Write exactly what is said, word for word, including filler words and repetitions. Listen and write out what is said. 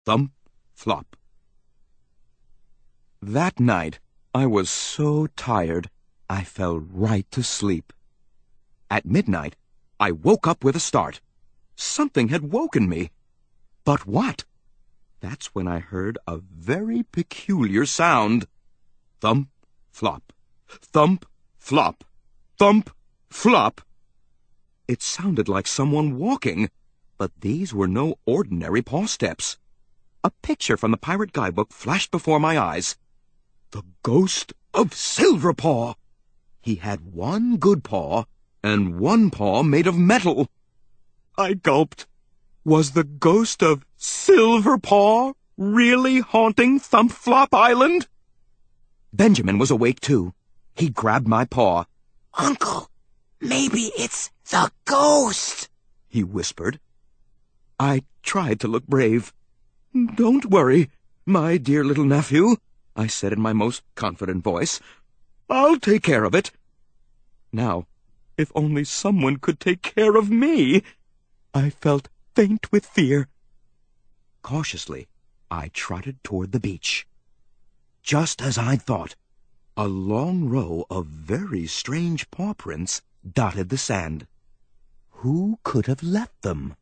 Thump, flop. That night, I was so tired, I fell right to sleep. At midnight, I woke up with a start. Something had woken me. But what? That's when I heard a very peculiar sound. Thump, flop. Thump, flop. Thump, flop. It sounded like someone walking, but these were no ordinary paw steps. A picture from the pirate guidebook flashed before my eyes. The ghost of Silverpaw! He had one good paw, and one paw made of metal. I gulped. Was the ghost of Silverpaw really haunting Thump Flop Island? Benjamin was awake too. He grabbed my paw. Uncle, maybe it's the ghost, he whispered. I tried to look brave. Don't worry, my dear little nephew, I said in my most confident voice. I'll take care of it. Now, if only someone could take care of me. I felt faint with fear. Cautiously, I trotted toward the beach. Just as I'd thought, a long row of very strange paw prints dotted the sand. Who could have left them?